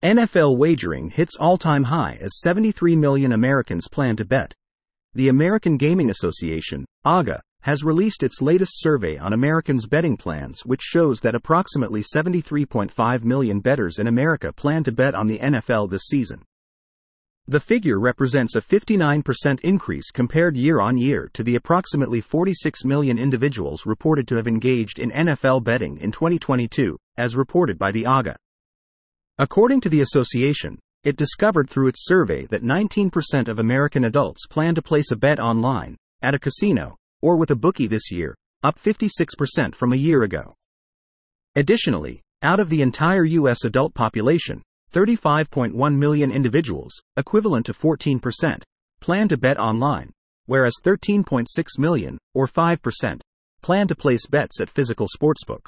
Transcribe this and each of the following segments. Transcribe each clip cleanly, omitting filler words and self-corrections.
NFL wagering hits all-time high as 73 million Americans plan to bet. The American Gaming Association, AGA, has released its latest survey on Americans' betting plans, which shows that approximately 73.5 million bettors in America plan to bet on the NFL this season. The figure represents a 59% increase compared year-on-year to the approximately 46 million individuals reported to have engaged in NFL betting in 2022, as reported by the AGA. According to the association, it discovered through its survey that 19% of American adults plan to place a bet online, at a casino, or with a bookie this year, up 56% from a year ago. Additionally, out of the entire U.S. adult population, 35.1 million individuals, equivalent to 14%, plan to bet online, whereas 13.6 million, or 5%, plan to place bets at physical sportsbooks.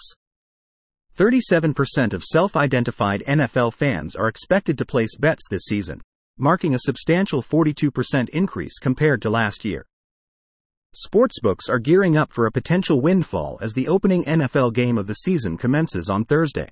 37% of self-identified NFL fans are expected to place bets this season, marking a substantial 42% increase compared to last year. Sportsbooks are gearing up for a potential windfall as the opening NFL game of the season commences on Thursday.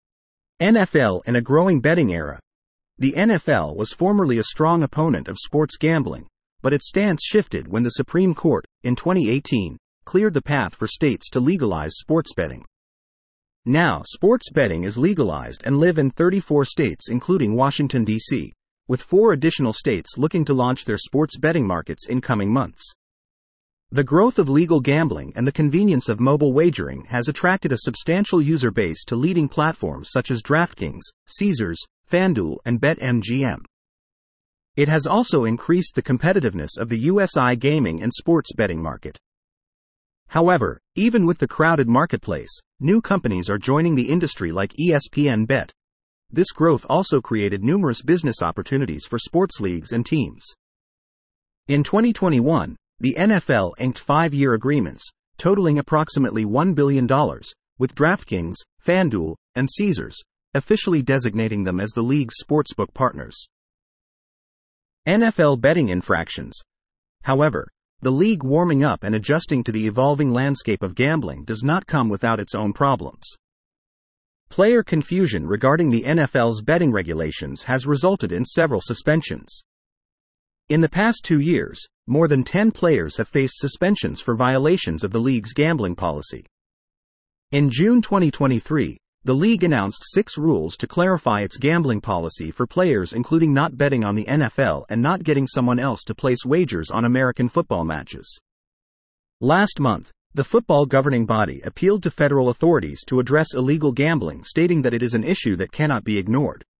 NFL in a growing betting era. The NFL was formerly a strong opponent of sports gambling, but its stance shifted when the Supreme Court, in 2018, cleared the path for states to legalize sports betting. Now, sports betting is legalized and live in 34 states including Washington, D.C., with 4 additional states looking to launch their sports betting markets in coming months. The growth of legal gambling and the convenience of mobile wagering has attracted a substantial user base to leading platforms such as DraftKings, Caesars, FanDuel, and BetMGM. It has also increased the competitiveness of the U.S. iGaming and sports betting market. However, even with the crowded marketplace, new companies are joining the industry like ESPN Bet. This growth also created numerous business opportunities for sports leagues and teams. In 2021, the NFL inked 5-year agreements, totaling approximately $1 billion, with DraftKings, FanDuel, and Caesars, officially designating them as the league's sportsbook partners. NFL betting infractions. However, the league warming up and adjusting to the evolving landscape of gambling does not come without its own problems. Player confusion regarding the NFL's betting regulations has resulted in several suspensions. In the past 2 years, more than 10 players have faced suspensions for violations of the league's gambling policy. In June 2023, the league announced 6 rules to clarify its gambling policy for players, including not betting on the NFL and not getting someone else to place wagers on American football matches. Last month, the football governing body appealed to federal authorities to address illegal gambling, stating that it is an issue that cannot be ignored.